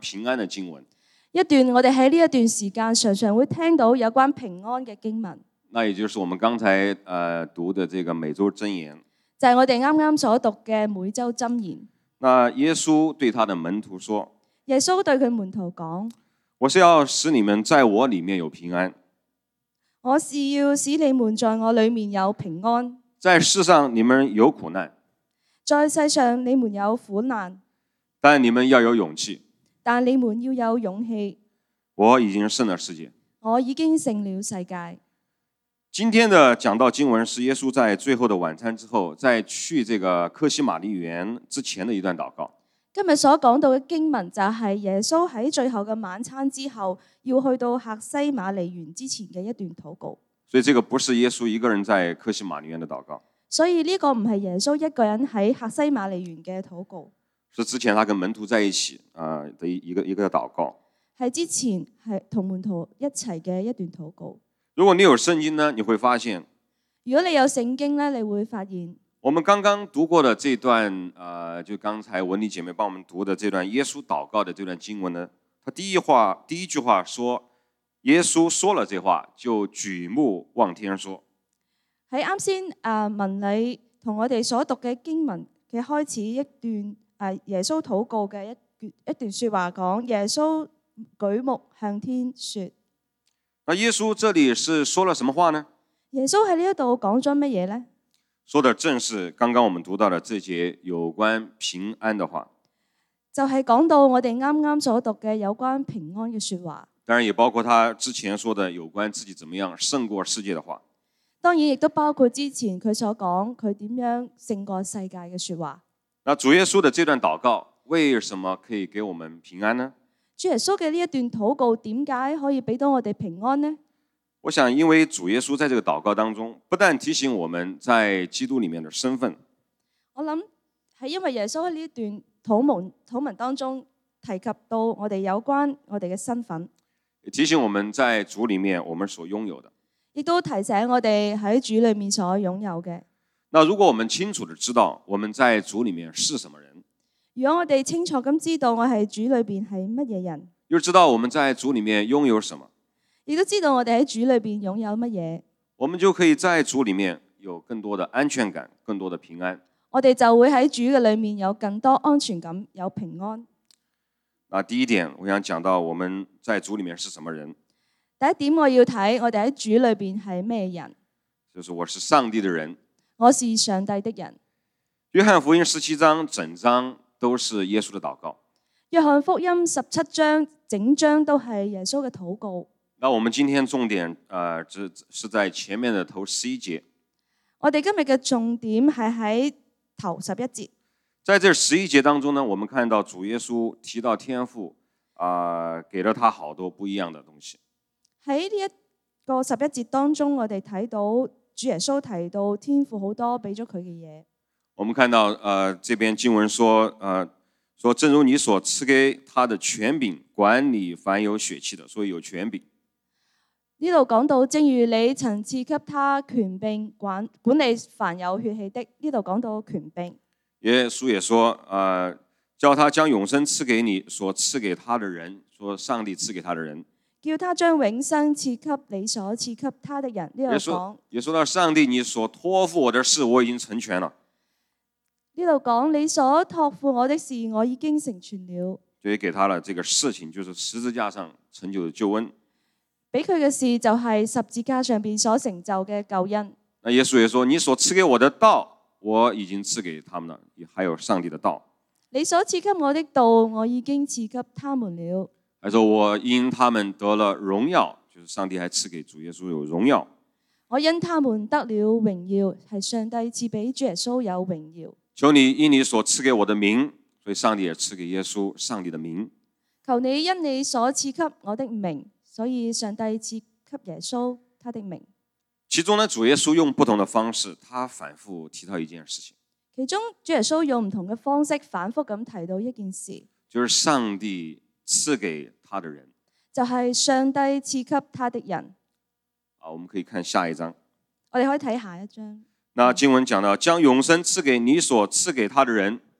平安的經文。 一段我哋喺呢一段時間常常會聽到有關平安嘅經文， 那也就是我們剛才讀的這個每週箴言， 就係我哋啱啱所讀嘅每週箴言。 那耶穌對他的門徒說， 耶穌對佢門徒講： 我是要使你們在我裡面有平安， 我是要使你們在我裡面有平安。 在世上你們有苦難， 在世上你們有苦難， 但你們要有勇氣， 但你們要有勇氣。 我已經勝了世界。 我已經勝了世界。 今天的講道經文是耶穌在最後的晚餐之後，在去這個客西馬尼園之前的一段禱告。 今日所講到嘅經文就係耶穌喺最後嘅晚餐之後，要去到客西馬尼園之前嘅一段禱告。 所以這個不是耶穌一個人在客西馬尼園的禱告， 所以呢個唔係耶穌一個人喺客西馬尼園嘅禱告， 是之前他跟門徒在一起的一個禱告。 係之前係同門徒一齊嘅一段禱告。 如果你有聖經呢，你會發現， 如果你有聖經呢，你會發現我們剛剛讀過的這段就剛才文妮姐妹幫我們讀的這段耶穌禱告的這段經文呢，他第一句話說，耶穌說了這話就舉目望天說。 喺啱先文理同我哋所讀嘅經文嘅開始一段耶穌禱告嘅一段說話講，耶穌舉目向天說。 那耶穌這裡是說了什麼話呢？ 耶穌喺呢一度講咗乜嘢呢？ 說的正是剛剛我們讀到的這節有關平安的話， 就係講到我哋啱啱所讀嘅有關平安嘅說話。 當然也包括他之前說的有關自己怎麼樣勝過世界的話。 當然亦都包括之前佢所講佢點樣勝過世界嘅說話。 那主耶穌的這段禱告為什麼可以給我們平安呢？ 主耶穌嘅呢一段禱告點解可以俾到我哋平安呢？ 我想因為主耶穌在這個禱告當中不但提醒我們在基督裡面的身份， 我諗係因為耶穌喺呢一段禱文當中提及到我哋有關我哋嘅身份， 提醒我們在主裡面我們所擁有的， 亦都提醒我哋喺主裡面所擁有嘅。 那如果我們清楚地知道我們在主裡面是什麼人， 如果我哋清楚咁知道我係主裏邊係乜嘢人， 又知道我們在主裡面擁有什麼， 亦都知道我哋喺主裏邊擁有乜嘢， 我們就可以在主裡面有更多的安全感，更多的平安。 我哋就會喺主嘅裏面有更多安全感，有平安。 那第一點，我想講到我們在主裡面是什麼人。 第一點我要睇我哋喺主裏邊係咩人， 就是我是上帝的人。 我是上帝的人。 約翰福音17章整章都是耶穌的禱告。 約翰福音17章整章都係耶穌嘅禱告。 那我們今天重點是在前面的頭11節。 我哋今日嘅重點係喺頭11節。 在這11節當中呢，我們看到主耶穌提到天父給了他好多不一樣的東西。 喺呢一個11節當中，我哋睇到主耶穌提到天父好多俾咗佢嘅嘢。 我們看到這邊經文說正如你所賜給他的權柄管理凡有血氣的，所以有權柄。 呢度講到正如你曾賜給他權柄管理凡有血氣的，呢度講到權柄。 耶穌也說叫他將永生賜給你所賜給他的人，說上帝賜給他的人， 叫他將永生賜給你所賜給他的人。呢度講也說到上帝，你所託付我的事我已經成全了。 呢度講你所託付我的事我已經成全了。 所以給他了這個事情，就是十字架上成就的救恩。 俾佢嘅事就係十字架上邊所成就嘅救恩。 那耶穌也說，你所賜給我的道我已經賜給他們了，還有上帝的道。 你所賜給我的道我已經賜給他們了。 還說我因他們得了榮耀，就是上帝還賜給主耶穌有榮耀。 我因他們得了榮耀，係上帝賜俾主耶穌有榮耀。 求你因你所賜給我的名，所以上帝也賜給耶穌上帝的名。 求你因你所賜給我的名，所以上帝賜給耶穌他的名。 其中呢，主耶穌用不同的方式，他反覆提到一件事情。 其中主耶穌用唔同嘅方式反覆咁提到一件事， 就是上帝賜給他的人， 就係上帝賜給他的人。 我們可以看下一章。 我哋可以睇下一章。 那經文講到，將永生賜給你所賜給他的人。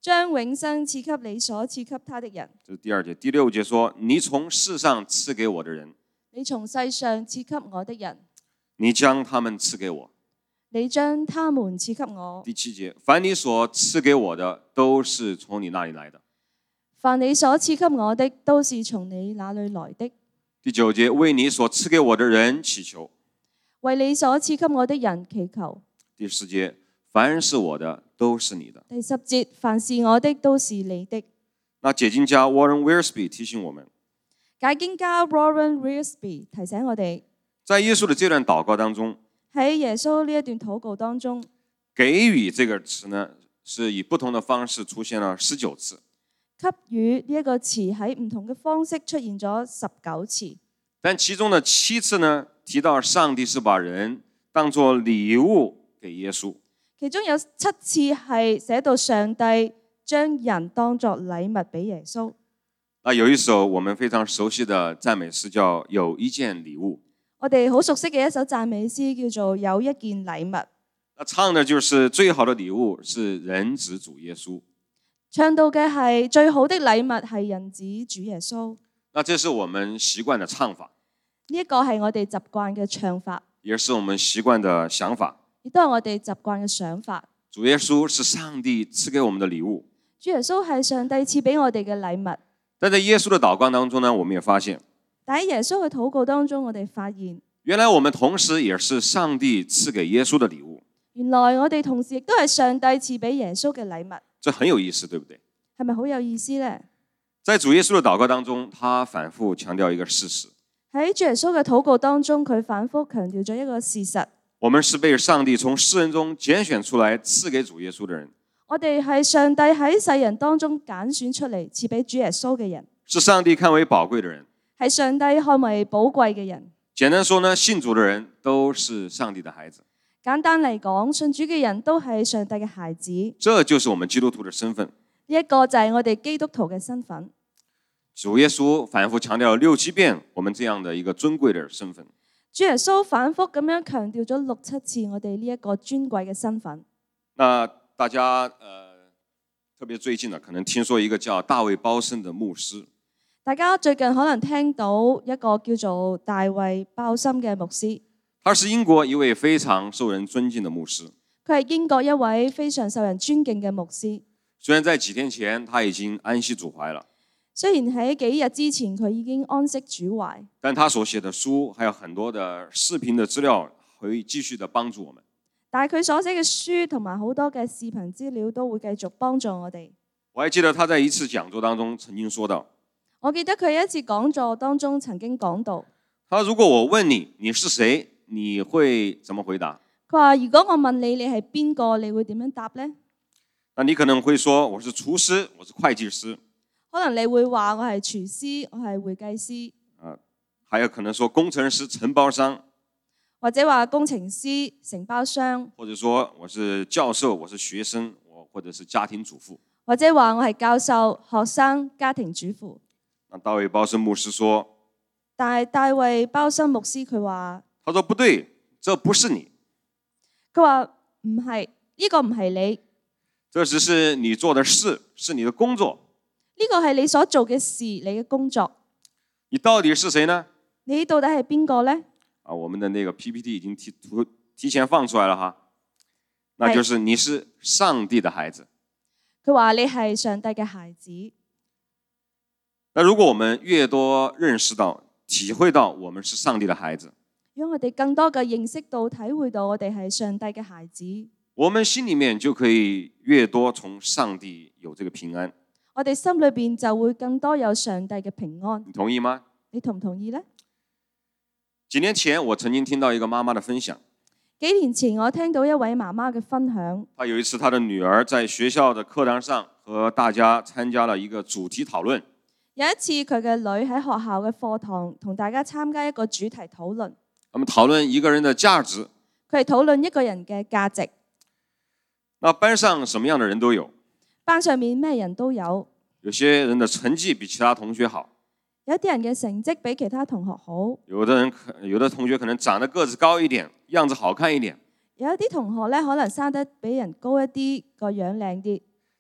將永生賜給你所賜給他的人。 這是第2節。第6節說，你從世上賜給我的人， 你從世上賜給我的人， 你將他們賜給我。 你將他們賜給我。 第7節，凡你所賜給我的，都是從你那裏來的。 凡你所賜給我的，都是從你那裏來的。 第9節，為你所賜給我的人祈求。 為你所賜給我的人祈求。 第10節，凡是我的，都是你的。 第10節，凡是我的，都是你的。 那解經家 Warren Wiersbe 提醒我們， 解經家 Warren Wiersbe 提醒我哋， 在耶穌的這段禱告當中， 喺耶穌呢一段禱告當中， 給予這個詞呢，是以不同的方式出現了19次。 給予呢一個詞喺唔同嘅方式出現咗19次， 但其中的7次呢，提到上帝是把人當作禮物給耶穌。 其中有7次係寫到上帝將人當作禮物俾耶穌。 那有一首我們非常熟悉的讚美詩叫《有一件禮物》， 我哋好熟悉嘅一首讚美詩叫做《有一件禮物》。 那唱的就是最好的禮物是人子主耶穌。 唱到嘅係最好的禮物係人子主耶穌。 那這是我們習慣的唱法， 呢一個係我哋習慣嘅唱法， 也是我們習慣的想法。 亦都係我哋習慣嘅想法。 主耶穌是上帝賜給我們的禮物， 主耶穌係上帝賜俾我哋嘅禮物。 但在耶穌的禱告當中呢，我們也發現， 但喺耶穌嘅禱告當中，我哋發現， 原來我們同時也是上帝賜給耶穌的禮物。 原來我哋同時亦都係上帝賜俾耶穌嘅禮物。 這很有意思，對不對？ 係咪好有意思呢？ 在主耶穌的禱告當中，他反覆強調一個事實， 喺主耶穌嘅禱告當中，佢反覆強調咗一個事實： 我們是被上帝從世人中揀選出來賜給主耶穌的人， 我哋係上帝喺世人當中揀選出嚟賜俾主耶穌嘅人， 是上帝看為寶貴的人。 係上帝看為寶貴嘅人。 簡單說呢，信主的人都是上帝的孩子。 簡單嚟講，信主嘅人都係上帝嘅孩子。 這就是我們基督徒的身份。 呢一個就係我哋基督徒嘅身份。 主耶穌反覆強調了6、7遍我們這樣的一個尊貴的身份。 主耶穌反覆咁樣強調咗6、7次我哋呢一個尊貴嘅身份。 那大家特別最近呢，可能聽說一個叫大衛鮑森的牧師。 大家最近可能聽到一個叫做大衛鮑森嘅牧師。 他是英國一位非常受人尊敬的牧師。 佢係英國一位非常受人尊敬嘅牧師。 雖然在幾天前他已經安息主懷了， 雖然喺幾日之前佢已經安息主懷， 但他所寫的書還有很多的視頻的資料會繼續的幫助我們。 但係佢所寫嘅書同埋好多嘅視頻資料都會繼續幫助我哋。 我還記得他在一次講座當中曾經說到， 我記得佢一次講座當中曾經講到， 他說如果我問你，你是誰，你會怎麼回答？ 佢話如果我問你，你係邊個，你會點樣答呢？ 那你可能會說我是廚師，我是會計師。 可能你會話我係廚師，我係會計師。 還有可能說工程師、承包商， 或者話工程師、承包商， 或者說我是教授，我是學生，或者是家庭主婦。 或者話我係教授、學生、家庭主婦。 那大衛鮑森牧師說， 但係大衛鮑森牧師佢話， 他說不對，這不是你。 佢話唔係，呢個唔係你， 這只是你做的事，是你的工作。 呢個係你所做嘅事，你嘅工作。 你到底是誰呢？ 你到底係邊個呢？ 我們的那個 PPT 已經提前放出來了哈，那就是你是上帝的孩子。 佢話你係上帝嘅孩子。 那如果我們越多認識到、體會到我們是上帝的孩子， 讓我哋更多嘅認識到、體會到我哋係上帝嘅孩子， 我們心裡面就可以越多從上帝有這個平安。 我哋心裏邊就會更多有上帝嘅平安。 你同意嗎？ 你同唔同意呢？ 幾年前我曾經聽到一個媽媽的分享。 幾年前我聽到一位媽媽嘅分享。 她有一次她的女兒在學校的課堂上和大家參加了一個主題討論。 有一次佢嘅女喺學校嘅課堂同大家參加一個主題討論。 他們討論一個人的價值。 佢係討論一個人嘅價值。 那班上什麼樣的人都有。 班上面咩人都有。 有些人的成績比其他同學好。 有啲人嘅成績比其他同學好。 有的同學可能長得個子高一點，樣子好看一點。 有一啲同學咧可能生得比人高一啲，個樣靚啲。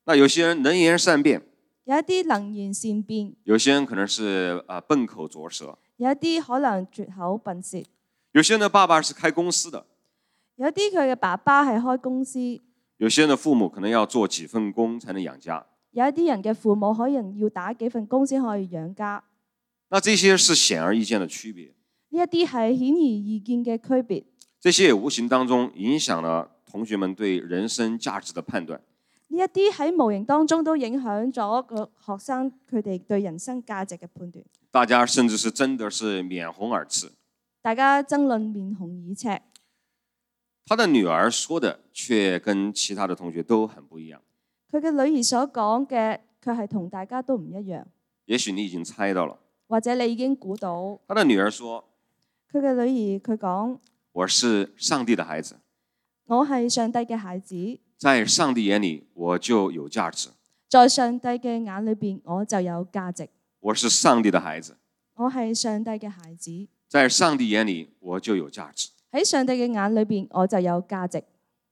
那有些人能言善辯， 有一啲能言善辯， 有些人可能是笨口拙舌， 有一啲可能絕口笨舌， 有些人的爸爸是開公司的， 有啲佢嘅爸爸係開公司， 有些人的父母可能要做幾份工才能養家。 有一啲人嘅父母可能要打幾份工先可以養家。 那這些是顯而易見的區別， 呢一啲係顯而易見嘅區別。 這些也無形當中影響了同學們對人生價值的判斷。 呢一啲喺無形當中都影響咗個學生佢哋對人生價值嘅判斷。 大家甚至是真的是面紅耳赤。 大家爭論面紅耳赤。 他的女兒說的卻跟其他的同學都很不一樣。 佢嘅女兒所講嘅卻係同大家都唔一樣。 也許你已經猜到了。 或者你已經估到。 他的女兒說： 佢嘅女兒佢講： 我是上帝的孩子。 我係上帝嘅孩子。 在上帝眼裡我就有價值。 在上帝嘅眼裏邊我就有價值。 我是上帝的孩子。 我係上帝嘅孩子。 在上帝眼裡我就有價值。 喺上帝嘅眼裏邊我就有價值。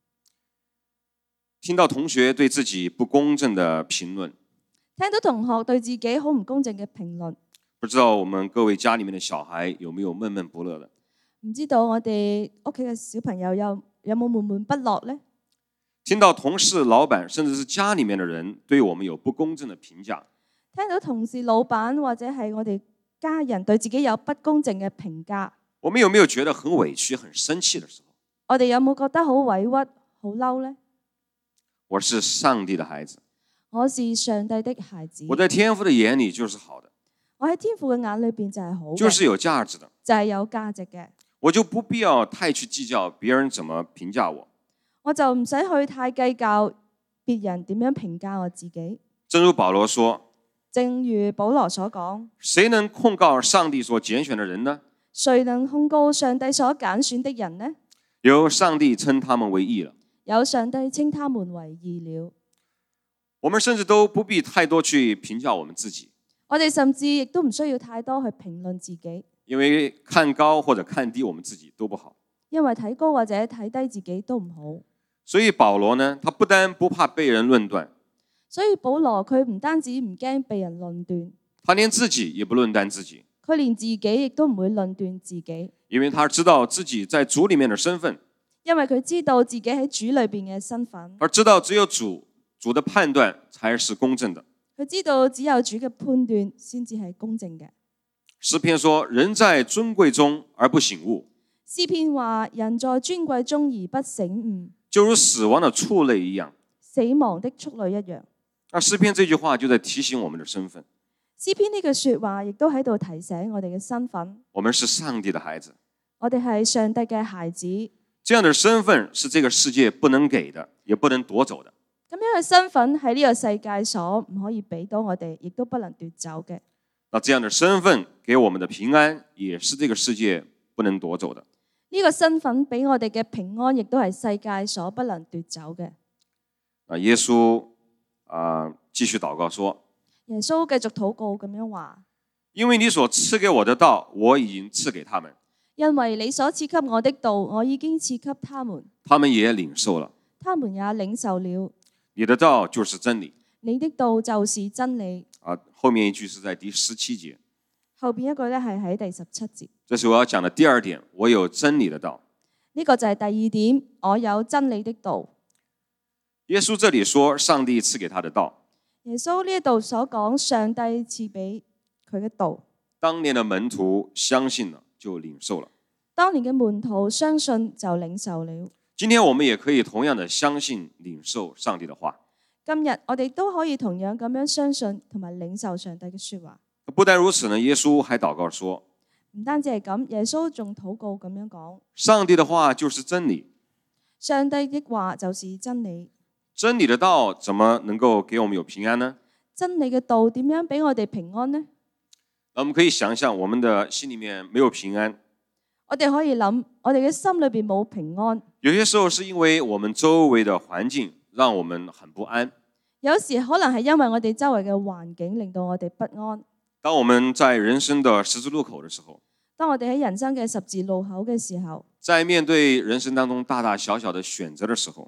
聽到同學對自己不公正的評論， 聽到同學對自己好唔公正嘅評論， 不知道我們各位家裡面的小孩有沒有悶悶不樂的？ 唔知道我哋屋企嘅小朋友有冇悶悶不樂呢？ 聽到同事、老闆，甚至是家裡面的人對我們有不公正的評價， 聽到同事、老闆或者係我哋家人對自己有不公正嘅評價， 我們有沒有覺得很委屈、很生氣的時候？ 我哋有冇覺得好委屈、好嬲呢？ 我是上帝的孩子， 我是上帝的孩子。 我在天父的眼裡就是好的， 我喺天父嘅眼裏邊就係好嘅， 就是有價值的， 就係有價值嘅。 我就不必要太去計較別人怎麼評價我， 我就唔使去太計較別人點樣評價我自己。 正如保羅說， 正如保羅所講， 誰能控告上帝所揀選的人呢？ 誰能控告上帝所揀選的人呢？ 由上帝稱他們為義了。 有上帝稱他們為義了。 我們甚至都不必太多去評價我們自己。 我哋甚至亦都唔需要太多去評論自己， 因為看高或者看低我們自己都不好。 因為睇高或者睇低自己都唔好。 所以保羅呢，他不但不怕被人論斷， 所以保羅佢唔單止唔驚被人論斷， 他連自己也不論斷自己。 佢連自己亦都唔會論斷自己， 因為他知道自己在主裡面的身份。 因為佢知道自己喺主裏邊嘅身份， 而知道只有主的判斷才是公正的。 佢知道只有主嘅判斷先至係公正嘅。 詩篇說：人在尊貴中而不醒悟。 詩篇話：人在尊貴中而不醒悟， 就如死亡的畜類一樣。 死亡的畜類一樣。 而詩篇這句話就在提醒我們的身份。 詩篇呢句說話亦都喺度提醒我哋嘅身份。 我們是上帝的孩子。 我哋係上帝嘅孩子。 這樣的身份是這個世界不能給的，也不能奪走的。 咁樣嘅身份喺呢個世界所唔可以俾到我哋，亦都不能奪走嘅。 那這樣的身份給我們的平安，也是這個世界不能奪走的。 呢個身份俾我哋嘅平安，亦都係世界所不能奪走嘅。 耶穌繼續禱告說： 耶穌繼續禱告咁樣話： 因為你所賜給我的道，我已經賜給他們。 因為你所賜給我的道，我已經賜給他們， 他們也領受了。 他們也領受了。 你的道就是真理。 你的道就是真理。 後面一句是在第17節。 後邊一句咧係喺第17節。 這是我要講的第二點，我有真理的道。 呢個就係第二點，我有真理的道。 耶穌這裡說上帝賜給他的道。 耶穌呢一度所講上帝賜俾佢嘅道。 當年的門徒相信了，就領受了。 當年嘅門徒相信就領受了。 今天我們也可以同樣的相信領受上帝的話。 今日我哋都可以同樣咁樣相信同埋領受上帝嘅說話。 不但如此呢，耶穌還禱告說， 唔單止係咁，耶穌仲禱告咁樣講： 上帝的話就是真理。 上帝的話就是真理。 真理的道怎麼能夠給我們有平安呢？ 真理嘅道點樣俾我哋平安呢？ 我們可以想象，我們的心裡面沒有平安。 我哋可以諗，我哋嘅心裏邊冇平安。 有些時候是因為我們周圍的環境讓我們很不安。 有時可能係因為我哋周圍嘅環境令到我哋不安。 當我們在人生的十字路口的時候， 當我哋喺人生嘅十字路口嘅時候， 在面對人生當中大大小小的選擇的時候，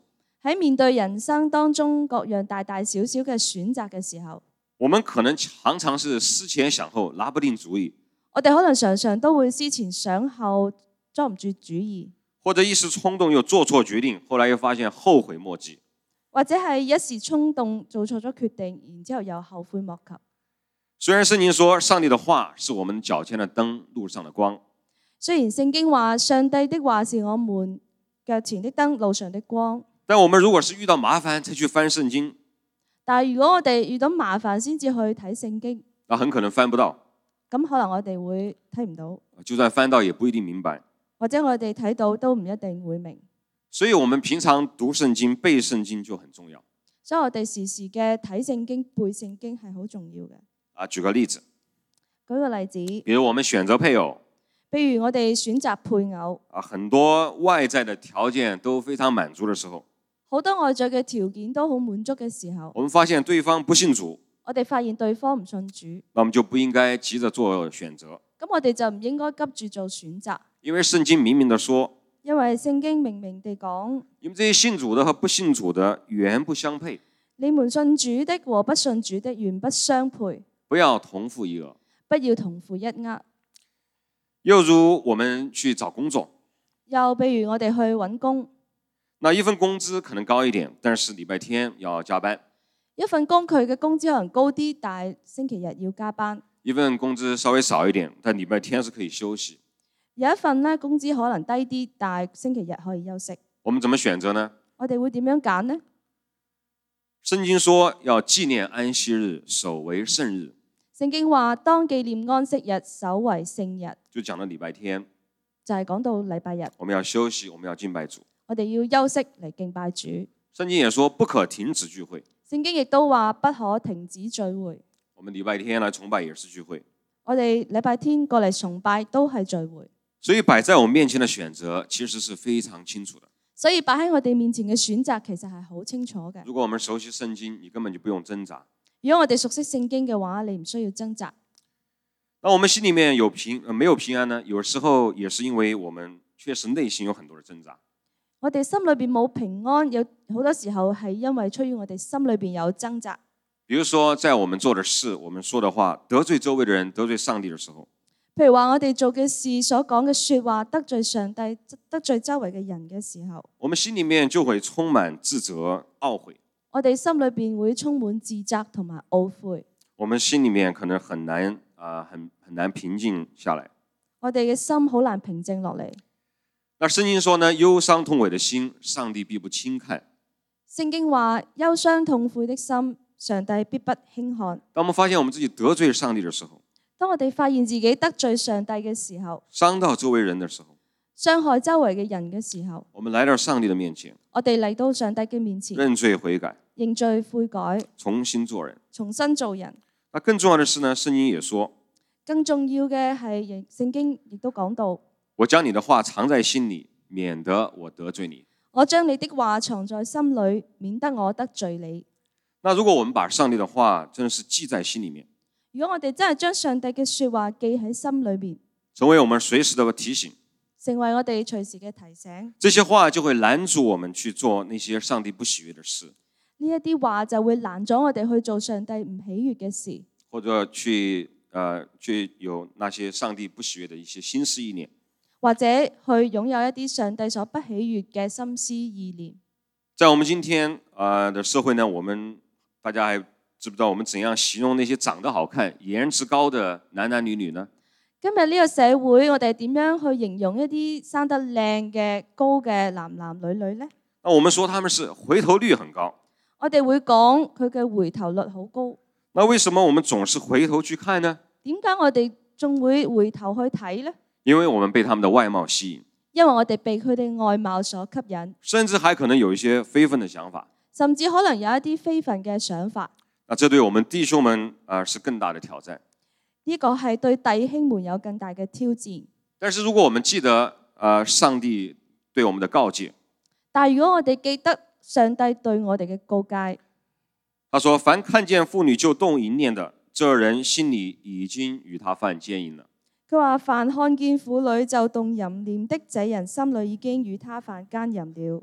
喺面對人生當中各樣大大小小嘅選擇嘅時候， 我們可能常常是思前想後，拿不定主意， 我哋可能常常都會思前想後，捉唔住主意， 或者一時衝動又做錯決定，後來又發現後悔莫及。 或者係一時衝動做錯咗決定，然之後又後悔莫及。 雖然聖經說上帝的話是我們腳前的燈，路上的光， 雖然聖經話上帝的話是我們腳前的燈，路上的光， 但我們如果是遇到麻煩才去翻聖經， 但係如果我哋遇到麻煩先至去睇聖經， 那很可能翻不到， 咁可能我哋會睇唔到， 就算翻到也不一定明白。 或者我哋睇到都唔一定會明。 所以我們平常讀聖經、背聖經就很重要。 所以我哋時時嘅睇聖經、背聖經係好重要嘅。 舉個例子， 舉個例子， 比如我們選擇配偶， 譬如我哋選擇配偶， 很多外在的條件都非常滿足的時候， 好多外在嘅條件都好滿足嘅時候， 我們發現對方不信主， 我哋發現對方唔信主， 那我們就不應該急着做選擇。 咁我哋就唔應該急住做選擇， 因為聖經明明的說， 因為聖經明明地講， 你們這些信主的和不信主的原不相配， 你們信主的和不信主的原不相配， 不要同負一軛。 不要同負一軛。 又如我們去找工作， 又譬如我哋去揾工， 那一份工資可能高一點，但是禮拜天要加班； 一份工佢嘅工資可能高啲，但係星期日要加班； 一份工資稍微少一點，但禮拜天是可以休息。 有一份咧工資可能低啲，但係星期日可以休息。 我們怎麼選擇呢？ 我哋會點樣揀呢？ 聖經說要紀念安息日，守為聖日。 聖經話當紀念安息日，守為聖日， 就講到禮拜天， 就係講到禮拜日， 我們要休息，我們要敬拜主。 我哋要休息嚟敬拜主。 聖經也說不可停止聚會。 聖經亦都話不可停止聚會。 我們禮拜天來崇拜也是聚會。 我哋禮拜天過嚟崇拜都係聚會。 所以擺在我們面前的選擇其實是非常清楚的。 所以擺喺我哋面前嘅選擇其實係好清楚嘅。 如果我們熟悉聖經，你根本就不用掙扎。 如果我哋熟悉聖經嘅話，你唔需要掙扎。 那我們心裏面沒有平安呢？有時候也是因為我們確實內心有很多的掙扎。 我哋心裏邊冇平安，有好多時候係因為出於我哋心裏邊有掙扎。 比如說，在我們做的事、我們說的話得罪周圍的人、得罪上帝的時候， 譬如話我哋做嘅事、所講嘅說話得罪上帝、得罪周圍嘅人嘅時候， 我們心裏面就會充滿自責、懊悔。 我哋心裏邊會充滿自責同埋懊悔。 我們心裏面可能很難平靜下來。 我哋嘅心好難平靜落嚟。 那聖經說呢，憂傷痛悔的心，上帝必不輕看。 聖經話憂傷痛悔的心，上帝必不輕看。 當我們發現我們自己得罪上帝的時候， 當我哋發現自己得罪上帝嘅時候， 傷到周圍人的時候， 傷害周圍嘅人嘅時候， 我們來到上帝的面前， 我哋嚟到上帝嘅面前， 認罪悔改， 認罪悔改， 重新做人。 重新做人。 那更重要的是呢，聖經也說， 更重要嘅係聖經亦都講到， 我將你的話藏在心裏，免得我得罪你。 我將你的話藏在心裏，免得我得罪你。 那如果我們把上帝的話真的是記在心裏面， 如果我哋真係將上帝嘅說話記喺心裏面， 成為我們隨時的提醒， 成為我哋隨時嘅提醒， 這些話就會攔住我們去做那些上帝不喜悅的事， 呢一啲話就會攔咗我哋去做上帝唔喜悅嘅事， 或者去有那些上帝不喜悅的一些心思意念， 或者去擁有一啲上帝所不喜悅嘅心思意念。 在我們今天的社會呢，大家還知不知道我們怎樣形容那些長得好看、顏值高的男男女女呢？ 今日呢個社會，我哋點樣去形容一啲生得靚嘅高嘅男男女女呢？ 那我們說他們是回頭率很高。 我哋會講佢嘅回頭率好高。 那為什麼我們總是回頭去看呢？ 點解我哋仲會回頭去睇呢？ 因為我們被他們的外貌吸引， 因為我哋被佢哋外貌所吸引， 甚至還可能有一些非分的想法。 甚至可能有一啲非分嘅想法。 那這對我們弟兄們是更大的挑戰。 呢個係對弟兄們有更大嘅挑戰。 但是如果我們記得上帝對我們的告誡， 但係如果我哋記得上帝對我哋嘅告誡， 他說：凡看見婦女就動淫念的，這人心裡已經與他犯奸淫了。 佢話：凡看見婦女就動淫念的，這人心裡已經與他犯奸淫了。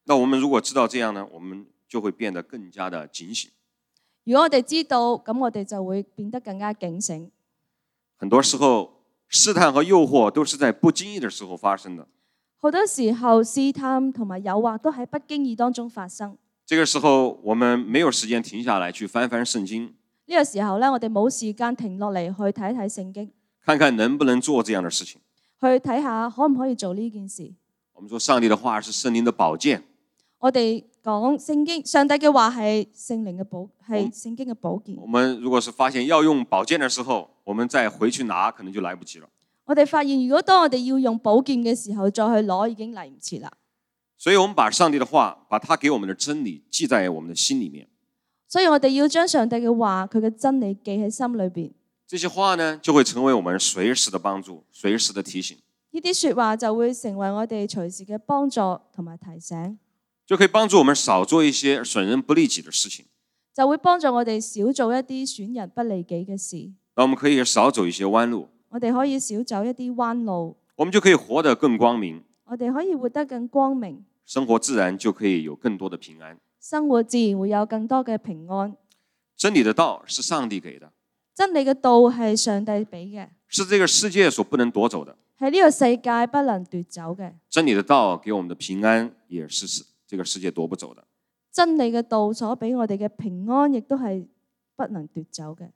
那我們如果知道這樣呢，我們就會變得更加的警醒。 如果我哋知道，咁我哋就會變得更加警醒。 很多時候試探和誘惑都是在不經意的時候發生的。 好多時候試探同埋誘惑都喺不經意當中發生。 這個時候我們沒有時間停下來去翻翻聖經。 呢個時候咧，我哋冇時間停落嚟去睇一睇聖經， 看看能不能做這樣的事情， 去睇下可唔可以做呢件事。 我們說上帝的話是聖靈的寶劍。 我哋講聖經，上帝嘅話係聖靈嘅寶，係聖經嘅寶劍。 我們如果是發現要用寶劍的時候，我們再回去拿，可能就來不及了。 我哋發現，如果當我哋要用寶劍嘅時候，再去攞已經嚟唔切啦。 所以我們把上帝的話，把他給我們的真理記在我們的心裡面。 所以我哋要將上帝嘅話，佢嘅真理記喺心裏邊。 這些話呢，就會成為我們隨時的幫助，隨時的提醒。 呢啲說話就會成為我哋隨時嘅幫助同埋提醒， 就可以幫助我們少做一些損人不利己的事情。 就會幫助我哋少做一啲損人不利己嘅事。 那我們可以少走一些彎路。 我哋可以少走一啲彎路。 我們就可以活得更光明。 我哋可以活得更光明。 生活自然就可以有更多的平安。 生活自然會有更多嘅平安。 真理的道是上帝給的。 真理嘅道係上帝俾嘅， 是這個世界所不能奪走的。 係呢個世界不能奪走嘅。 真理的道給我們的平安，也是這個世界奪不走的。 真理嘅道所俾我哋嘅平安，亦都係不能奪走嘅。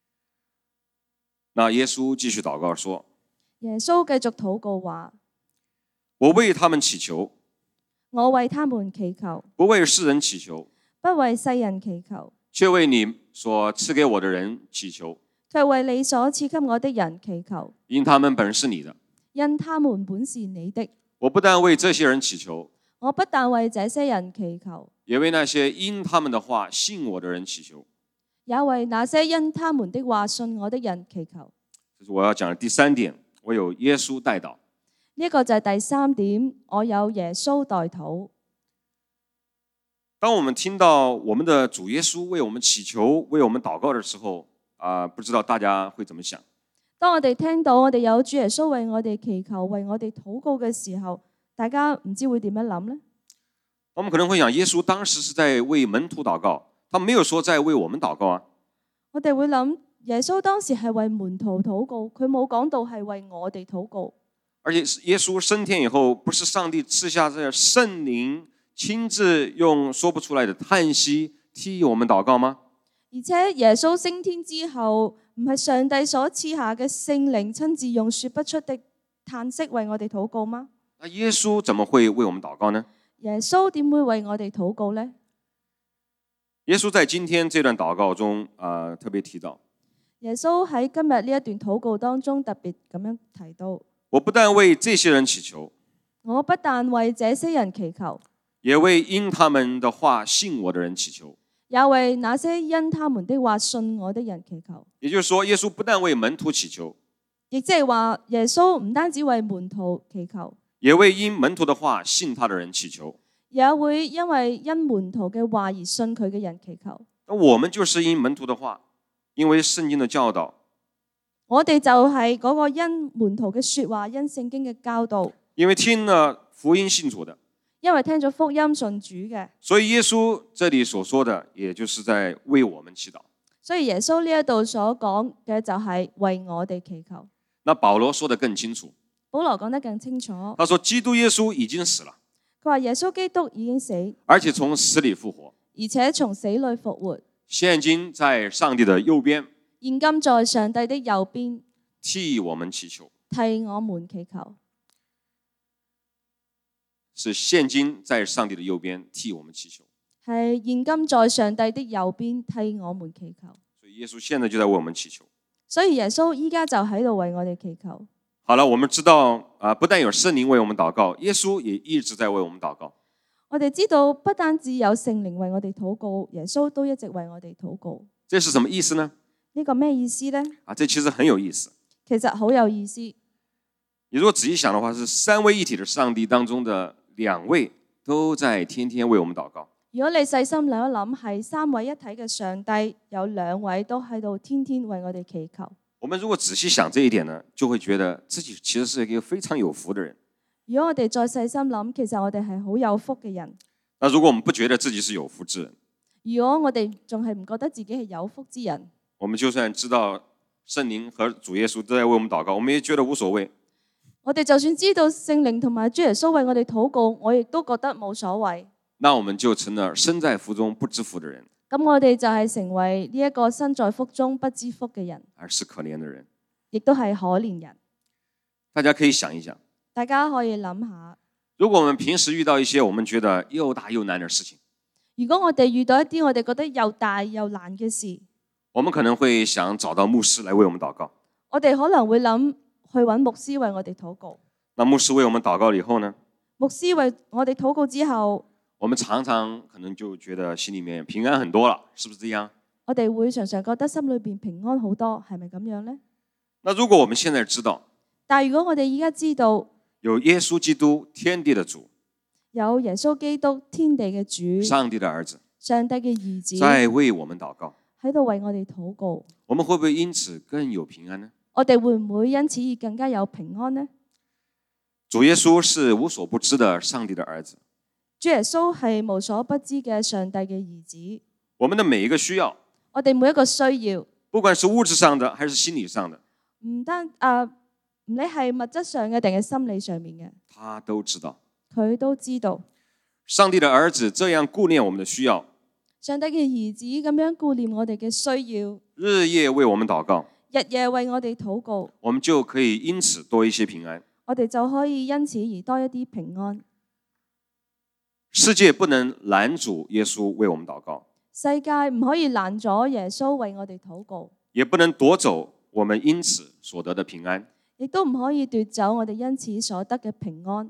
那耶穌繼續禱告說： 耶穌繼續禱告話： 我為他們祈求， 我為他們祈求， 不為世人祈求， 不為世人祈求， 卻為你所賜給我的人祈求， 卻為你所賜給我的人祈求， 因他們本是你的。 因他們本是你的。 我不但為這些人祈求， 我不但為這些人祈求， 也為那些因他們的話信我的人祈求。 也為那些因他們的話信我的人祈求。 這是我要講的第三點，我有耶穌代禱。 呢個就係第三點，我有耶穌代禱。 當我們聽到我們的主耶穌為我們祈求、為我們禱告的時候，不知道大家會怎麼想？ 當我哋聽到我哋有主耶穌為我哋祈求、為我哋禱告嘅時候，大家唔知會點樣諗呢？ 我們可能會想，耶穌當時是在為門徒禱告，他沒有說在為我們禱告啊。 我哋會諗，耶穌當時係為門徒禱告，佢冇講到係為我哋禱告。 而且耶穌升天以後，不是上帝賜下這聖靈親自用說不出來的嘆息替我們禱告嗎？ 而且耶穌升天之後，唔係上帝所賜下嘅聖靈親自用說不出的嘆息為我哋禱告嗎？ 那耶穌怎麼會為我們禱告呢？ 耶穌點會為我哋禱告呢？ 耶穌在今天這段禱告中，特別提到， 耶穌喺今日呢一段禱告當中特別咁樣提到， 我不但為這些人祈求， 我不但為這些人祈求， 也為因他們的話信我的人祈求， 也為那些因他們的話信我的人祈求。 也就是說，耶穌不但為門徒祈求， 亦即係話耶穌唔單止為門徒祈求， 也為因門徒的話信他的人祈求， 也會因為因門徒嘅話而信佢嘅人祈求。 那我們就是因門徒的話，因為聖經的教導， 我哋就係嗰個因門徒嘅說話，因聖經嘅教導， 因為聽了福音信主的， 因為聽咗福音信主嘅， 所以耶穌這裡所說的，也就是在為我們祈禱。 所以耶穌呢一度所講嘅就係為我哋祈求。 那保羅說得更清楚， 保羅講得更清楚， 他說基督耶穌已經死了， 佢話耶穌基督已經死， 而且從死裡復活， 而且從死裡復活， 現今在上帝的右邊， 現今在上帝的右邊， 替我們祈求。 替我們祈求。 是現今在上帝的右邊替我們祈求， 係現今在上帝的右邊替我們祈求。 所以耶穌現在就在為我們祈求。 所以耶穌依家就喺度為我哋祈求。 好了，我們知道不但有聖靈為我們禱告，耶穌也一直在為我們禱告。 我哋知道不單止有聖靈為我哋禱告，耶穌都一直為我哋禱告。 這是什麼意思呢？ 呢個咩意思呢？ 這其實很有意思。 其實好有意思。 你如果仔細想的話，是三位一體的上帝當中的兩位都在天天為我們禱告。 如果你細心諗一諗，係三位一體嘅上帝，有兩位都喺度天天為我哋祈求。 我們如果仔細想這一點呢，就會覺得自己其實是一個非常有福的人。 如果我哋再細心諗，其實我哋係好有福嘅人。 那如果我們不覺得自己是有福之人， 如果我哋仲係唔覺得自己係有福之人， 我們就算知道聖靈和主耶穌都在為我們禱告，我們也覺得無所謂。 我哋就算知道聖靈同埋主耶穌為我哋禱告，我亦都覺得冇所謂。 那我們就成了身在福中不知福的人， 咁我哋就係成為呢一個身在福中不知福嘅人， 而是可憐的人。 亦都係可憐人。 大家可以想一想， 大家可以諗下， 如果我們平時遇到一些我們覺得又大又難的事情， 如果我哋遇到一啲我哋覺得又大又難嘅事， 我們可能會想找到牧師來為我們禱告。 我哋可能會諗去揾牧師為我哋禱告。 那牧師為我們禱告了以後呢， 牧師為我哋禱告之後， 我們常常可能就覺得心裡面平安很多了，是不是這樣？ 我哋會常常覺得心裏邊平安好多，係咪咁樣呢？ 那如果我們現在知道， 但係如果我哋依家知道有耶穌基督天地的主， 有耶穌基督天地嘅主， 上帝的兒子， 上帝嘅兒子在為我們禱告， 喺度為我哋禱告， 我們會不會因此更有平安呢？ 我哋會唔會因此而更加有平安呢？ 主耶穌是無所不知的上帝的兒子， 主耶穌係無所不知嘅上帝嘅兒子。 我們的每一個需要， 我哋每一個需要， 不管是物質上的還是心理上的， 唔理係物質上嘅定係心理上面嘅， 他都知道。 佢都知道。 上帝的兒子這樣顧念我們的需要， 上帝嘅兒子咁樣顧念我哋嘅需要， 日夜為我們禱告， 日夜為我哋禱告， 我們就可以因此多一些平安。 我哋就可以因此而多一啲平安。 世界不能攔阻耶穌為我們禱告， 世界唔可以攔阻耶穌為我哋禱告， 也不能奪走我們因此所得的平安。 亦都唔可以奪走我哋因此所得嘅平安。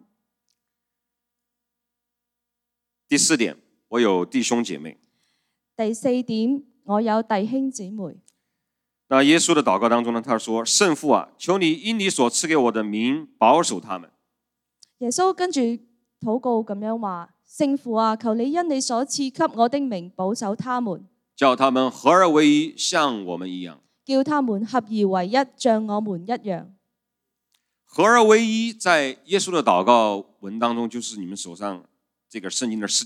第四點，我有弟兄姐妹。 第四點，我有弟兄姊妹。 那耶穌的禱告當中呢，他說：聖父啊，求你因你所賜給我的名保守他們。 耶穌跟住禱告咁樣話：聖父啊，求你因你所賜給我的名保守他們， 叫他們合而為一，像我們一樣。 叫他們合而為一，像我們一樣。 合而為一，在耶穌的禱告文當中，就是你們手上這個聖經的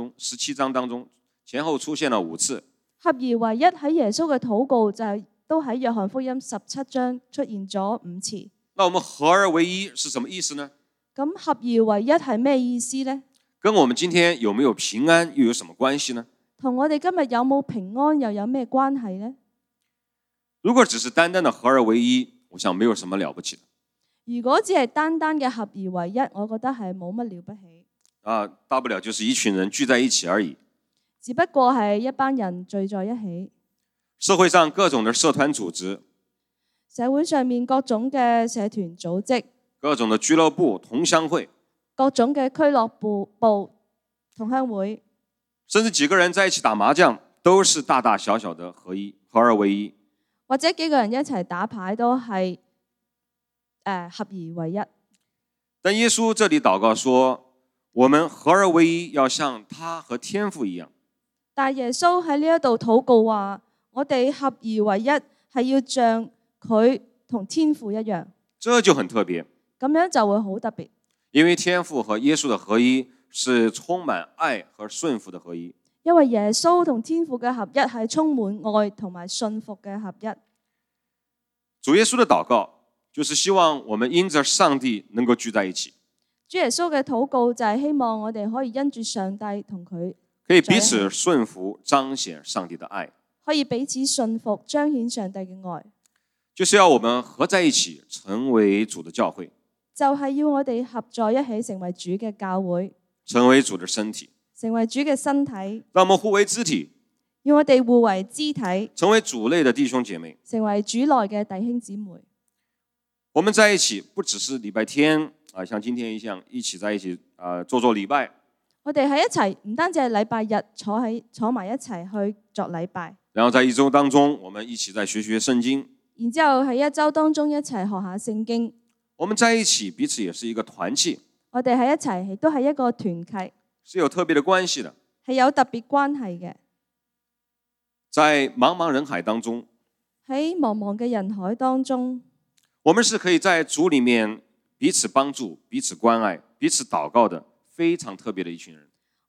17章當中，前後出現了5次。 合而為一喺耶穌嘅禱告就係都喺約翰福音17章出現咗5次。 那我們合而為一是什麼意思呢？ 咁合而為一係咩意思呢？ 跟我們今天有沒有平安又有什麼關係呢？ 同我哋今日有冇平安又有咩關係呢？ 如果只是單單的合而為一，我想沒有什麼了不起的。 如果只係單單嘅合而為一，我覺得係冇乜了不起。 大不了就是一群人聚在一起而已。 只不過係一班人聚在一起。 社會上各種的社團組織， 社會上面各種嘅社團組織， 各種的俱樂部、同鄉會， 各種嘅俱樂部、同鄉會， 甚至幾個人在一起打麻將，都是大大小小的合而為一。 或者幾個人一齊打牌都係合而為一。 但耶穌這裡禱告說，我們合而為一，要像他和天父一樣。 但耶穌喺呢一度禱告話，我哋合而為一係要像佢同天父一樣。 這就很特別。 咁樣就會好特別。 因為天父和耶穌的合一是充滿愛和順服的合一。 因為耶穌同天父嘅合一係充滿愛同埋信服嘅合一。 主耶穌的禱告就是希望我們因着上帝能夠聚在一起。 主耶穌嘅禱告就係希望我哋可以因住上帝同佢可以彼此順服，彰顯上帝的愛。 可以彼此順服，彰顯上帝嘅愛。 就是要我們合在一起，成為主的教會。 就係要我哋合在一起，成為主嘅教會， 成為主的身體， 成為主嘅身體。 讓我們互為肢體， 要我哋互為肢體， 成為主內的弟兄姐妹， 成為主內嘅弟兄姊妹。 我們在一起，不只是禮拜天像今天一樣，一起在一起做禮拜。 我哋喺一齊，唔單止係禮拜日坐埋一齊去作禮拜。 然後在一周當中，我們一起在學聖經。 然之後喺一周當中一齊學下聖經。 我們在一起，彼此也是一個團契。 我哋喺一齊，亦都係一個團契， 是有特別的關係的， 係有特別關係嘅。 在茫茫人海當中， 喺茫茫嘅人海當中， 我們是可以在主裡面彼此幫助、彼此關愛、彼此禱告的非常特別的一群人。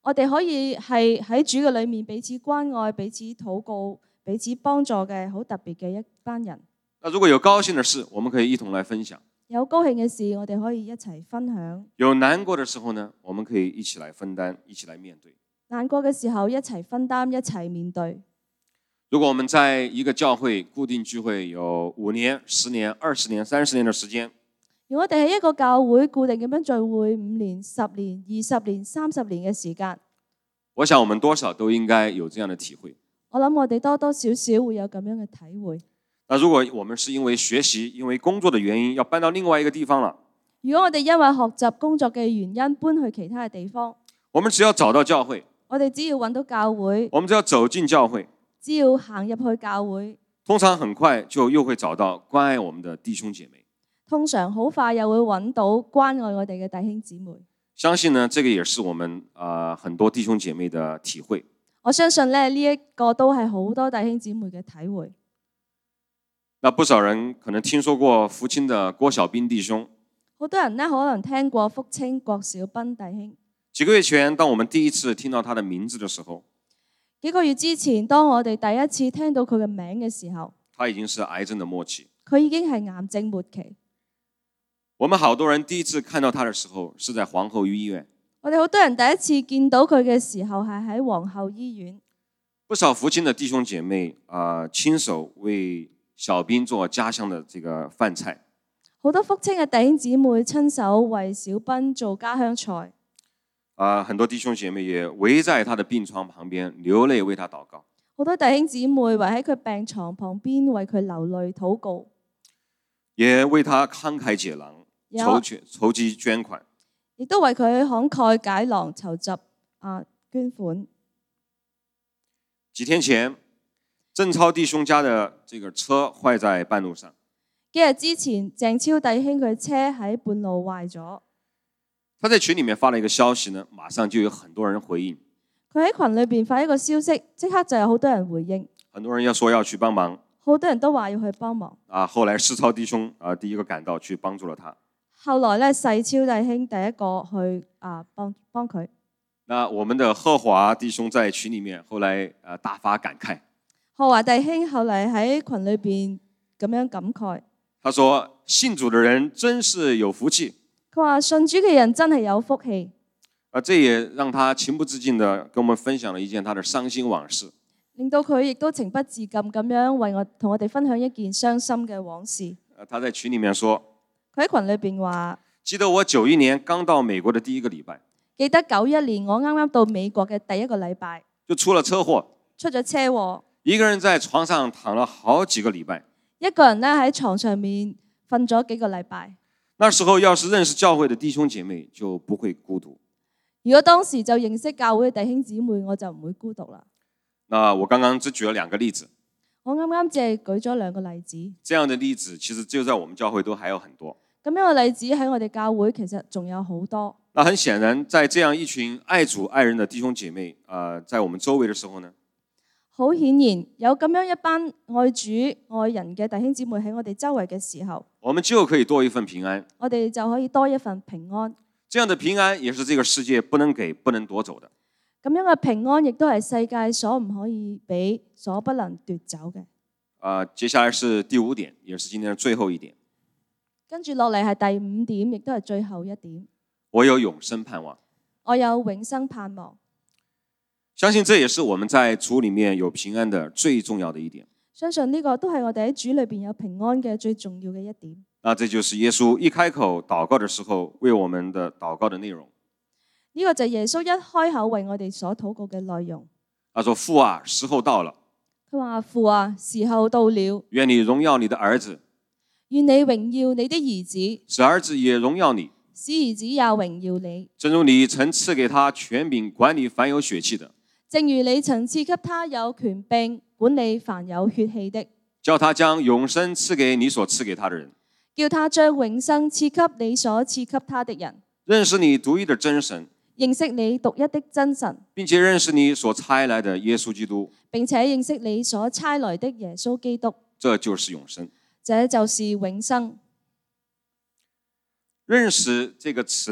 我哋可以係喺主嘅裏面彼此關愛、彼此禱告、彼此幫助嘅好特別嘅一班人。 那如果有高興的事，我們可以一同來分享。 有高興嘅事，我哋可以一齊分享； 有難過的時候呢，我們可以一起來分擔，一起來面對。 難過嘅時候，一齊分擔，一齊面對。 如果我們在一個教會固定聚會有5年、10年、20年、30年的時間， 如果我哋喺一個教會固定咁樣聚會5年、10年、20年、30年嘅時間， 我想我們多少都應該有這樣的體會。 我諗我哋多多少少會有咁樣嘅體會。 那如果我們是因為學習、因為工作的原因要搬到另外一個地方了， 如果我哋因為學習工作嘅原因搬去其他嘅地方， 我們只要找到教會， 我哋只要揾到教會， 我們只要走進教會， 只要行入去教會， 通常很快就又會找到關愛我們的弟兄姐妹。 通常好快又會揾到關愛我哋嘅弟兄姊妹。 相信呢，這個也是我們很多弟兄姐妹的體會。 我相信呢一個都係好多弟兄姊妹嘅體會。 那不少人可能聽說過福清的郭小兵弟兄， 好多人呢可能聽過福清郭小斌弟兄。 幾個月前，當我們第一次聽到他的名字的時候， 幾個月之前，當我哋第一次聽到佢嘅名嘅時候， 他已經是癌症的末期。 佢已經係癌症末期。 我們好多人第一次看到他的時候，是在皇后醫院。 我哋好多人第一次見到佢嘅時候係喺皇后醫院。 不少福清的弟兄姐妹親手為小兵做家鄉的這個飯菜。 好多福清嘅弟兄姊妹親手為小斌做家鄉菜。 很多弟兄姐妹也圍在他的病床旁邊流淚為他禱告。 好多弟兄姊妹圍喺佢病床旁邊為佢流淚禱告， 也為他慷慨解囊，籌集捐款， 亦都為佢慷慨解囊籌集捐款。 幾天前，鄭超弟兄家的這個車壞在半路上。 幾日之前，鄭超弟兄佢車喺半路壞咗。 他在群裡面發了一個消息呢，馬上就有很多人回應。 佢喺群裏邊發一個消息，即刻就有好多人回應。很多人要說要去幫忙， 好多人都話要去幫忙。 後來世超弟兄第一個趕到去幫助了他。 後來咧，世超弟兄第一個去幫佢。 那我們的賀華弟兄在群裡面後來大發感慨。 賀華弟兄後嚟喺群裏邊咁樣感慨。 他說：信主的人真是有福氣。 佢話信主嘅人真係有福氣。 這也讓他情不自禁地跟我們分享了一件他的傷心往事。 令到佢亦都情不自禁咁樣同我哋分享一件傷心嘅往事。 他在群裡面說： 佢喺群裏邊話， 記得我91年剛到美國的第一個禮拜。 記得91年我啱啱到美國嘅第一個禮拜， 就出了車禍。 出咗車禍， 一個人在床上躺了好幾個禮拜。 一個人咧喺床上面瞓咗幾個禮拜。 那時候要是認識教會的弟兄姐妹，就不會孤獨。 如果當時就認識教會嘅弟兄姊妹，我就唔會孤獨啦。 那我剛剛只舉了2個例子。 我啱啱只係舉咗2個例子。 這樣的例子其實就在我們教會都還有很多。 咁樣嘅例子喺我哋教會其實仲有好多。 那很顯然，在這樣一群愛主愛人的弟兄姐妹在我們周圍的時候呢， 好顯然有咁樣一班愛主愛人嘅弟兄姊妹喺我哋周圍嘅時候， 我們就可以多一份平安。 我哋就可以多一份平安。 這樣的平安也是這個世界不能給、不能奪走的。 咁樣嘅平安亦都係世界所唔可以俾、所不能奪走嘅。 接下來是第5點，也是今天的最後一點。 跟住落嚟係第5點，亦都係最後一點。 我有永生盼望。 我有永生盼望。 相信這也是我們在主裡面有平安的最重要的一點。 相信呢個都係我哋喺主裏邊有平安嘅最重要嘅一點。 那這就是耶穌一開口禱告的時候為我們的禱告的內容。 呢個就係耶穌一開口為我哋所禱告嘅內容。 他說：父啊，時候到了。 佢話：父啊，時候到了。 願你榮耀你的兒子。 願你榮耀你的兒子。 使兒子也榮耀你。 使兒子也榮耀你。 正如你曾賜給他權柄管理凡有血氣的。 正如你曾賜給他有權柄管理凡有血氣的。 叫他將永生賜給你所賜給他的人。 叫他將永生賜給你所賜給他的人。 認識你獨一的真神。 認識你獨一的真神。 並且認識你所差來的耶穌基督。 並且認識你所差來的耶穌基督。 這就是永生。 這就是永生。 認識這個詞呢，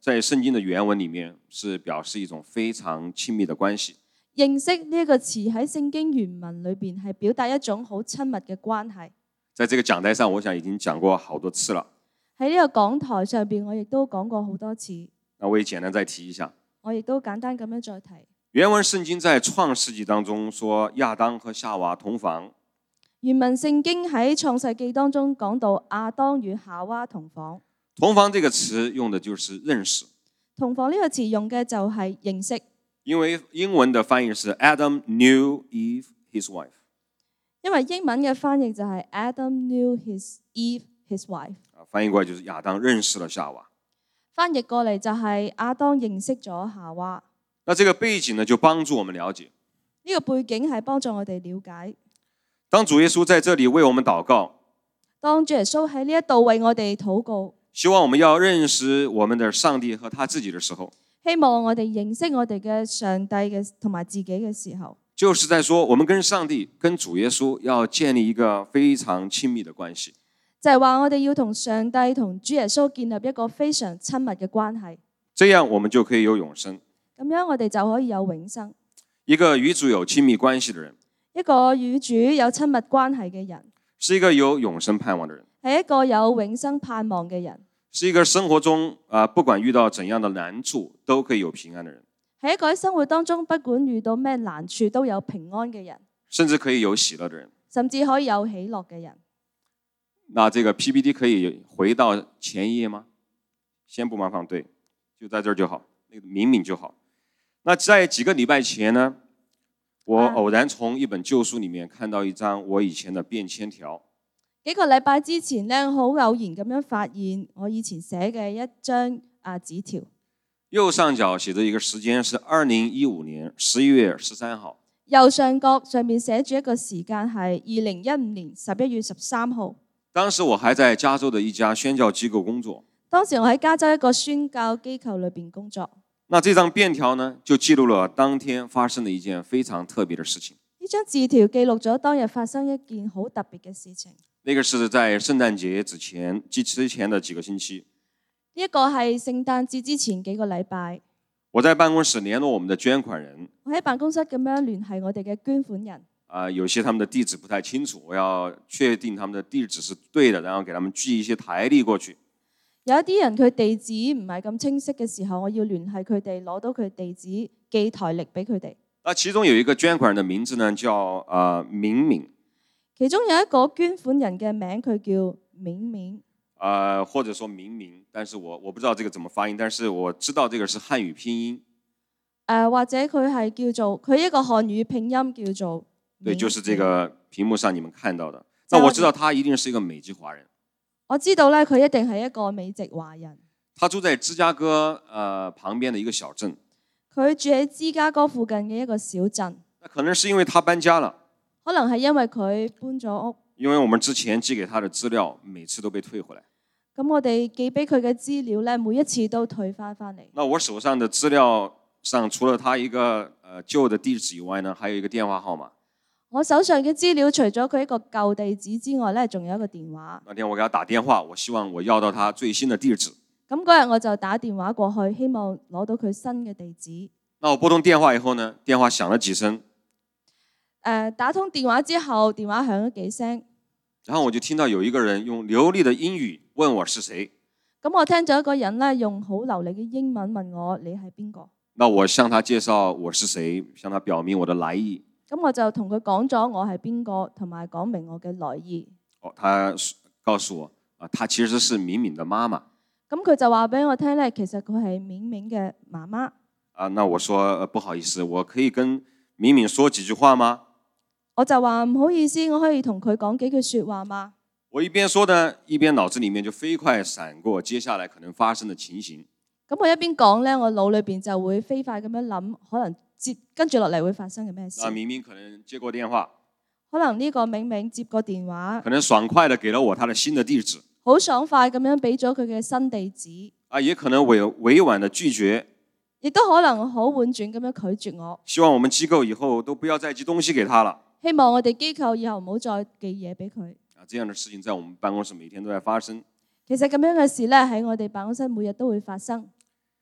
在聖經的原文裡面是表示一種非常親密的關係。 認識呢一個詞喺聖經原文裏邊係表達一種好親密嘅關係。 在這個講台上，我想已經講過好多次了。 喺呢個講台上邊，我亦都講過好多次。 那我也簡單再提一下。 我亦都簡單咁樣再提。 原文聖經在創世紀當中說亞當和夏娃同房。 原文聖經喺創世記當中講到亞當與夏娃同房。 同房這個詞用的就是認識。 同房呢個詞用嘅就係認識。 因為英文的翻譯是 Adam knew Eve his wife。 因為英文嘅翻譯就係 Adam knew Eve his wife。 翻譯過來就是亞當認識了夏娃。 翻譯過嚟就係亞當認識咗夏娃。 那這個背景呢，就幫助我們了解。 呢個背景係幫助我哋了解。 當主耶穌在這裡為我們禱告， 當主耶穌喺呢一度為我哋禱告， 希望我們要認識我們的上帝和他自己的時候， 希望我哋認識我哋嘅上帝嘅同埋自己嘅時候， 就是在說我們跟上帝、跟主耶穌要建立一個非常親密的關係。 就係話我哋要同上帝同主耶穌建立一個非常親密嘅關係。 這樣我們就可以有永生。 咁樣我哋就可以有永生。 一個與主有親密關係的人， 一個與主有親密關係嘅人， 是一個有永生盼望的人， 係一個有永生盼望嘅人， 是一個生活中不管遇到怎樣的難處都可以有平安的人， 係一個喺生活當中不管遇到咩難處都有平安嘅人， 甚至可以有喜樂的人， 甚至可以有喜樂嘅人。 那這個 PPT 可以回到前一頁嗎？先不麻煩，對，就在這兒就好，那個明明就好。那在幾個禮拜前呢，我偶然從一本舊書裡面看到一張我以前的便簽條。 幾個禮拜之前呢，好偶然咁樣發現我以前寫嘅一張紙條。 右上角寫着一個時間是2015年11月13號。 右上角上面寫住一個時間係2015年11月13號。 當時我還在加州的一家宣教機構工作。 當時我喺加州一個宣教機構裏邊工作。 那這張便條呢，就記錄了當天發生的一件非常特別的事情。 呢張字條記錄咗當日發生一件好特別嘅事情。 那個是在聖誕節之前的幾個星期。 呢一個係聖誕節之前幾個禮拜。 我在辦公室聯絡我們的捐款人。 我喺辦公室咁樣聯繫我哋嘅捐款人。 有些他們的地址不太清楚，我要確定他們的地址是對的，然後給他們寄一些台曆過去。 有一啲人佢地址唔係咁清晰嘅時候，我要聯繫佢哋，攞到佢地址寄台曆俾佢哋。 那其中有一個捐款人的名字呢，叫明敏。 其中有一個捐款人嘅名，佢叫明敏。 或者說明明，但是我不知道這個怎麼發音，但是我知道這個是漢語拼音。 或者佢係叫做佢一個漢語拼音叫做。 對，就是這個屏幕上你們看到的。那我知道他一定是一個美籍華人。 我知道咧，佢一定係一個美籍華人。 他住在芝加哥旁邊的一個小鎮。 佢住喺芝加哥附近嘅一個小鎮。 那可能是因為他搬家了。 可能係因為佢搬咗屋。 因為我們之前寄給他的資料每次都被退回來。 咁我哋寄俾佢嘅資料咧，每一次都退翻嚟。 那我手上的資料上除了他一個舊的地址以外呢，還有一個電話號碼。 我手上嘅資料除咗佢一個舊地址之外咧，仲有一個電話。 那天我給他打電話，我希望我要到他最新的地址。 咁嗰日我就打電話過去，希望攞到佢新嘅地址。 那我撥通電話以後呢，電話響了幾聲。 打通電話之後，電話響咗幾聲。 然後我就聽到有一個人用流利的英語問我是誰。 咁我聽咗一個人咧用好流利嘅英文問我你係邊個？ 那我向他介紹我是誰，向他表明我的來意。 咁我就同佢講咗我係邊個，同埋講明我嘅來意。 他告訴我他其實是敏敏的媽媽。 咁佢就話俾我聽咧，其實佢係敏敏嘅媽媽。 那我說不好意思，我可以跟敏敏說幾句話嗎？ 我就話唔好意思，我可以同佢講幾句說話嗎？ 我一邊說呢，一邊腦子裡面就飛快閃過接下來可能發生的情形。 咁我一邊講咧，我腦裏邊就會飛快咁樣諗，可能跟住落嚟會發生嘅咩事？ 明明可能接過電話， 可能呢個明明接過電話， 可能爽快地給了我他的新的地址， 好爽快咁樣俾咗佢嘅新地址。 也可能委婉地拒絕， 亦都可能好婉轉咁樣拒絕我。 希望我們機構以後都不要再寄東西給他了。 希望我哋機構以後唔好再寄嘢俾佢。 這樣的事情在我們辦公室每天都在發生。 其實咁樣嘅事咧喺我哋辦公室每日都會發生。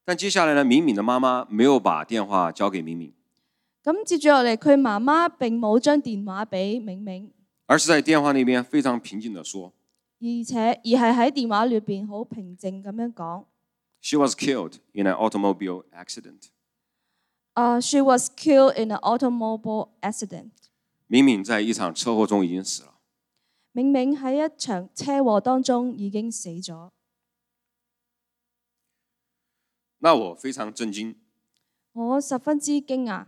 但接下來呢，敏敏的媽媽沒有把電話交給敏敏， 咁接住落嚟，佢媽媽並冇將電話俾明明， 而是在電話那邊非常平靜地說， 而係喺電話裏邊好平靜咁樣講。 She was killed in an automobile accident. She was killed in an automobile accident. 敏敏在一場車禍中已經死了。 明明喺一場車禍當中已經死咗。 那我非常震驚， 我十分之驚訝。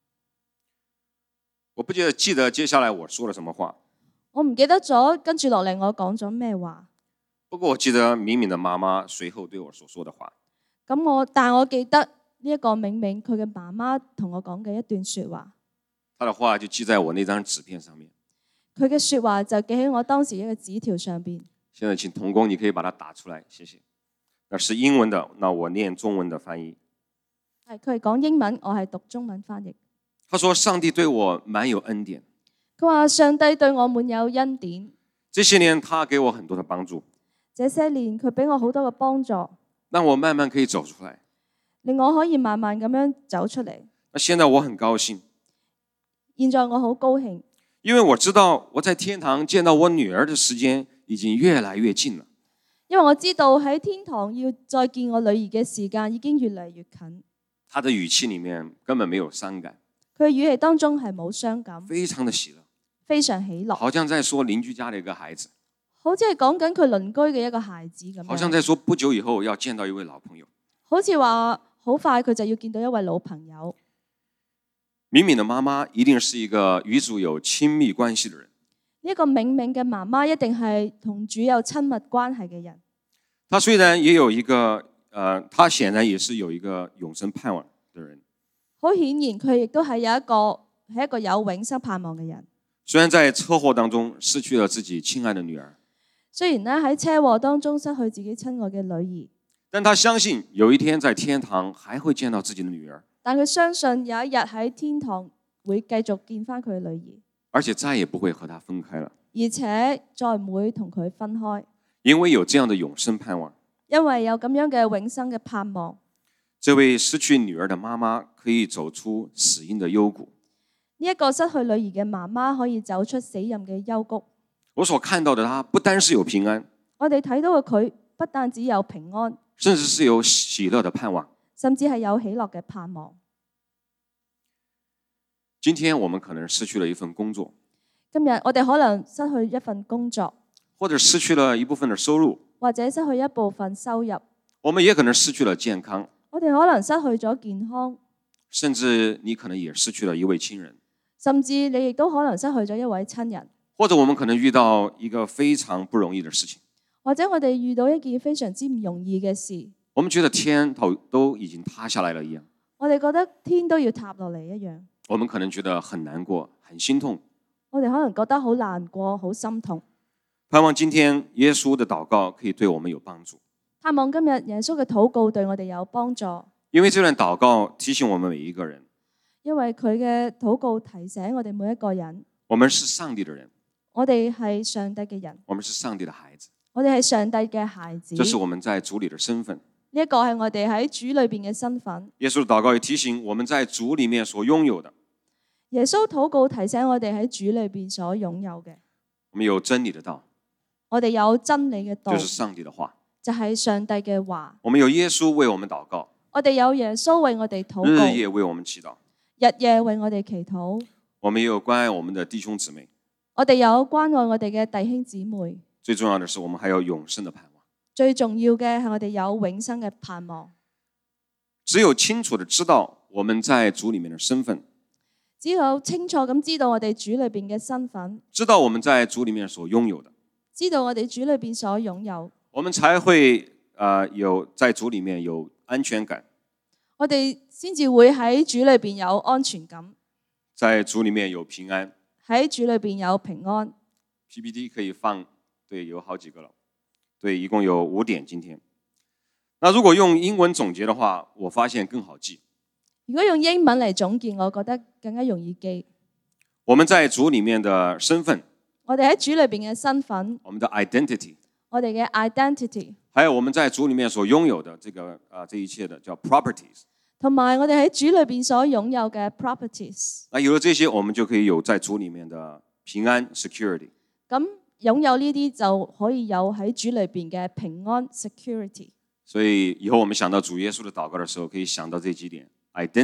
我不記得接下來我說了什麼話。 我唔記得咗跟住落嚟我講咗咩話。 不過我記得敏敏的媽媽隨後對我所說的話。 但我記得呢一個明明佢嘅媽媽同我講嘅一段說話。 他的話就記在我那張紙片上面。 佢嘅說話就記喺我當時一個紙條上邊。 現在請同工，你可以把它打出來，謝謝。那是英文的，那我念中文的翻譯。 係佢係講英文，我係讀中文翻譯。 他說：上帝對我滿有恩典。 佢話上帝對我滿有恩典。 這些年他給我很多的幫助。 這些年佢俾我好多嘅幫助， 讓我慢慢可以走出來， 令我可以慢慢咁樣走出嚟。 那現在我很高興。 現在我好高興， 因為我知道我在天堂見到我女兒的時間已經越來越近了。 因為我知道喺天堂要再見我女兒嘅時間已經越嚟越近。 他的語氣裡面根本沒有傷感， 佢語氣當中係冇傷感， 非常的喜樂， 非常喜樂， 好像在說鄰居家的一個孩子， 好似係講緊佢鄰居嘅一個孩子咁樣， 好像在說不久以後要見到一位老朋友， 好似話好快佢就要見到一位老朋友。 敏敏的媽媽一定是一個與主有親密關係的人。 呢個明明嘅媽媽一定係同主有親密關係嘅人。 他雖然也有一個，他顯然也是有一個永生盼望的人。 好顯然佢亦都係一個有永生盼望嘅人。 雖然在車禍當中失去了自己親愛的女兒， 雖然喺車禍當中失去自己親愛嘅女兒， 但他相信有一天在天堂還會見到自己的女兒。 但佢相信有一日喺天堂會繼續見翻佢嘅女兒， 而且再也不會和他分開了， 而且再唔會同佢分開， 因為有這樣的永生盼望。 因為有咁樣嘅永生嘅盼望。 這位失去女兒的媽媽可以走出死蔭的幽谷。 呢一個失去女兒嘅媽媽可以走出死蔭嘅幽谷。 我所看到的她不單是有平安， 我哋睇到嘅佢不單只有平安， 甚至是有喜樂的盼望。 甚至係有喜樂嘅盼望。 今天我們可能失去了一份工作， 今日我哋可能失去一份工作， 或者失去了一部分的收入， 或者失去一部分收入。 我們也可能失去了健康， 我哋可能失去咗健康， 甚至你可能也失去了一位親人， 甚至你亦都可能失去咗一位親人。 或者我們可能遇到一個非常不容易的事情， 或者我哋遇到一件非常之唔容易嘅事， 我們覺得天都已經塌下來了一樣， 我哋覺得天都要塌落嚟一樣， 我們可能覺得很難過，很心痛。 我哋可能覺得好難過，好心痛。 盼望今天耶穌的禱告可以對我們有幫助， 盼望今日耶穌嘅禱告對我哋有幫助， 因為這段禱告提醒我們每一個人， 因為佢嘅禱告提醒我哋每一個人， 我們是上帝的人， 我哋係上帝嘅人， 我們是上帝的孩子， 我哋係上帝嘅孩子。 這是我們在主裏的身份。 呢一個係我哋喺主裏邊嘅身份。 耶穌的禱告也提醒我們在主裏面所擁有的。 耶穌禱告提醒我哋喺主裏邊所擁有嘅。 我們有真理的道， 我哋有真理嘅道， 就是上帝的話， 就係上帝嘅話。 我們有耶穌為我們禱告， 我哋有耶穌為我哋禱告， 日夜為我們祈禱， 日夜為我哋祈禱。 我們也有關愛我們的弟兄姊妹， 我哋有關愛我哋嘅弟兄姊妹。 最重要的是，我們還有永生的盼望。 最重要嘅係我哋有永生嘅盼望。 只有清楚的知道我們在主裏面的身份， 只有清楚咁知道我哋主裏邊嘅身份， 知道我們在主裏面所擁有的， 知道我哋主裏邊所擁有， 我們才會有在主裏面有安全感， 我哋先至會喺主裏邊有安全感， 在主裏面有平安。 喺主裏邊有平安。 PPT 可以放，對，有好幾個了，對，一共有5點今天。那如果用英文總結的話，我發現更好記。 如果用英文嚟總結，我覺得更加容易記。 我們在主裏面的身份， 我哋喺主裏邊嘅身份， 我們的 identity， 我哋嘅 identity， 还有我们在主里面所拥有的这一切的叫 properties。 同埋我哋喺主裏邊所擁有嘅 properties。 那有了这些，我们就可以有在主里面的平安 security。 咁擁有呢啲就可以有喺主裏邊嘅平安 security。 所以以後我們想到主耶穌的禱告的時候，可以想到這幾點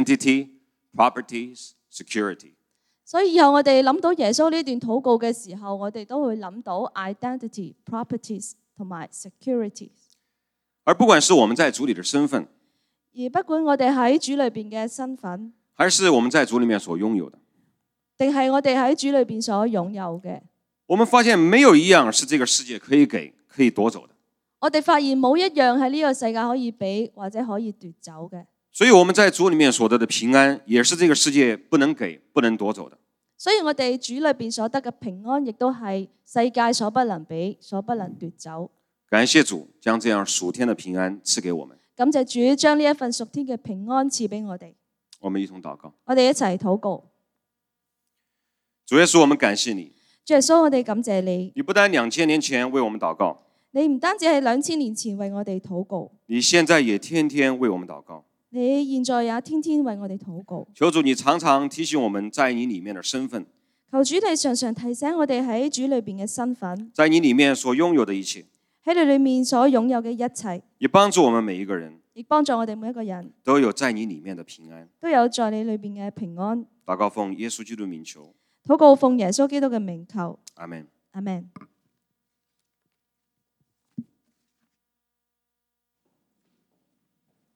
：identity、properties、security。 所以以後我哋諗到耶穌呢段禱告嘅時候，我哋都會諗到 identity、properties 同埋 security。 而不管是我們在主裏的身份， 而不管我哋喺主裏邊嘅身份， 還是我們在主裏面所擁有的， 定係我哋喺主裏邊所擁有嘅， 我們發現沒有一樣是這個世界可以給、可以奪走的。 我哋發現冇一樣喺呢個世界可以俾或者可以奪走嘅。 所以我們在主裏面所得的平安，也是這個世界不能給、不能奪走的。 所以我哋主裏邊所得嘅平安，亦都係世界所不能俾、所不能奪走。 感謝主將這樣屬天的平安賜給我們。 感謝主將呢一份屬天嘅平安賜俾我哋。 我們一同禱告。 我哋一齊禱告。 主耶穌，我們感謝你。 主耶穌，我哋感謝你。 你不但2000年前為我們禱告， 你唔單止係2000年前為我哋禱告， 你現在也天天為我們禱告。 你現在也天天為我哋禱告。 求主你常常提醒我們在你裡面的身份， 求主你常常提醒我哋喺主裏邊嘅身份， 在你裡面所擁有的一切， 喺你裏面所擁有嘅一切， 也幫助我們每一個人亦幫助我哋每一個人都有在你裡面的平安。 都有在你裏邊嘅平安。 禱告奉耶穌基督名求， 禱告奉耶穌基督嘅名求。 阿們。 阿們。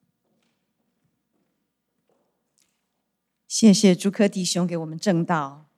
謝謝朱科弟兄給我們證道。